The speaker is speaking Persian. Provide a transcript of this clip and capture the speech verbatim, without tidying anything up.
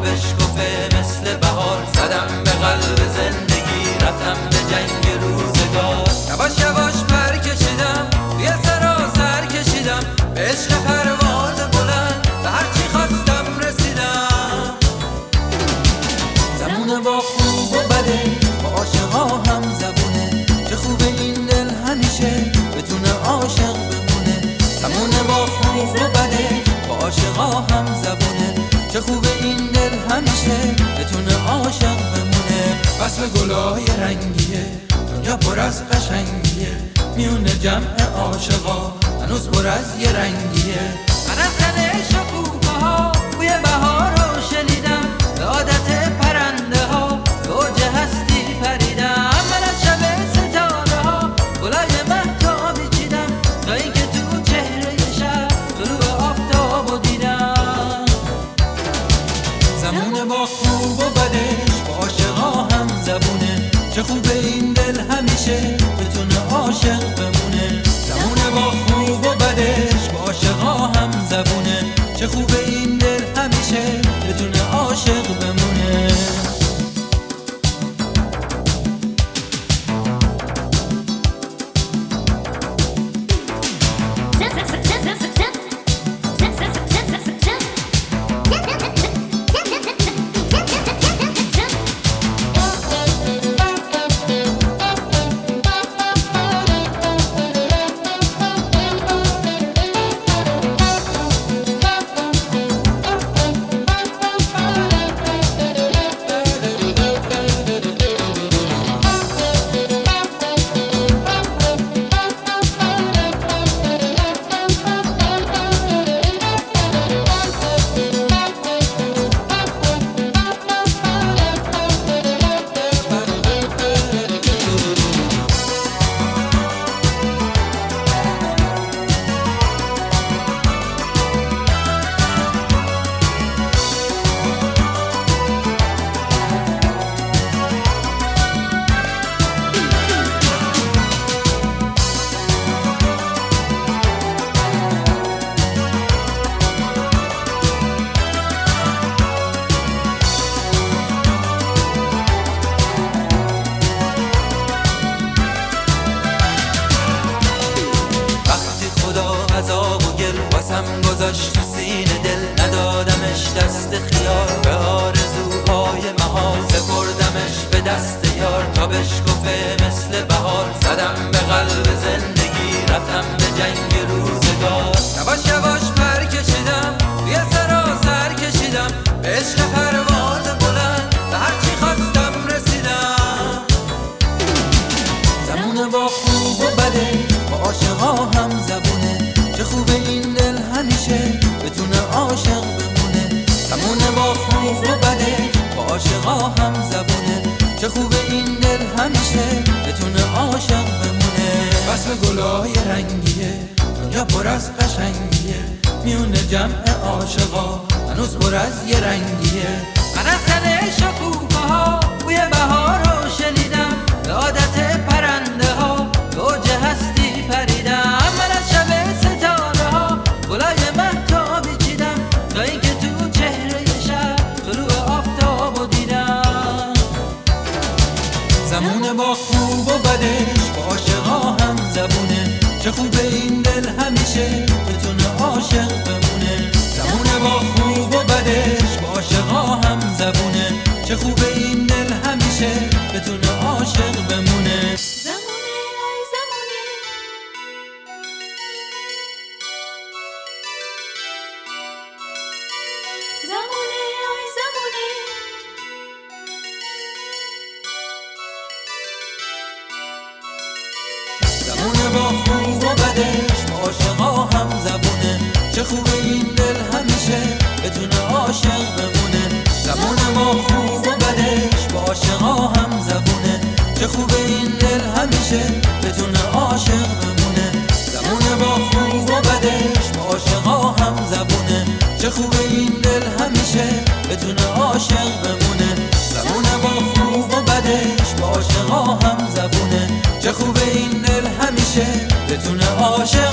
بشکفه مثل بهار. زدم به قلب زندگی رفتم به جنگ روزگار. یواش یواش پر کشیدم یه سراسر کشیدم به عشق پرواز بلند، به هرچی خواستم رسیدم. زمونه با خوب و بده با عاشقا هم زبونه، چه خوبه این دل همیشه بتونه عاشق بمونه. زمونه با خوب و بده با عاشقا هم زبونه، چه خوبه این دل همیشه بتونه عاشق بمونه. فصل گلای رنگیه دنیا پر از قشنگیه، میونه جمع عاشقا هنوز پر از یه رنگیه. من از تن شکوفه ها بوی بهار رو شنیدم، به عادت پرنده ها اوج هستی پریدم. من از شب ستاره ها گلای مهتابی چیدم، تا اینکه تو چهره شب طلوع آفتابو دیدم. زمونه با خوب و بدش با عاشقا هم زبونه، چه خوبه این دل همیشه بتونه عاشق بمونه. زمونه با خوب و بدش با عاشقا هم زبونه، چه خوبه این دل همیشه بتونه عاشق بمونه. عذاب و گل واسم گذاشت تو سینه دل، ندادمش دست خیال به آرزوهای محال. سپردمش به دست یار تا بشکفه مثل بهار. زدم به قلب زندگی رفتم به جنگ روزگار. یواش یواش پر کشیدم یه سراسر کشیدم به عشق پرواز بلند، به هرچی خواستم رسیدم. زمونه با خوب و بده با عاشقا هم زبونه، چه خوبه این دل همیشه بتونه عاشق بمونه. زمونه با خوب و بده با عاشقا هم زبونه، چه خوبه این دل همیشه بتونه عاشق بمونه. فصل گلای رنگیه دنیا پر از قشنگیه، میونه جمع عاشقا هنوز پر از یه رنگیه. من از تن شکوفه ها بوی بهار رو شنیدم، به عادت پرنده ها اوج هستی پریدم. من از شب ستاره ها گلای مهتابی چیدم، تا اینکه تو چهره شب طلوع آفتابو دیدم. زمونه با خوب و بدش با عاشقا هم زبونه، چه خوبه این دل همیشه بتونه عاشق بمونه. زمونه با خوب و بدش با عاشقا هم زبونه، چه خوبه این دل همیشه بتونه عاشق بمونه. زمونه آی زمونه، زمونه با خوب و بدش با عاشقا هم زبونه، چه خوبه این دل همیشه بتونه عاشق بمونه. زمونه با خوب و بدش با عاشقا هم زبونه، چه خوبه این دل همیشه بتونه عاشق بمونه. زمونه با خوب و بدش با عاشقا هم زبونه، چه خوبه این دل همیشه بتونه عاشق بمونه. زمونه با خوب و بدش با عاشقا هم زبونه، چه خوبه این دل همیشه بتونه عاشق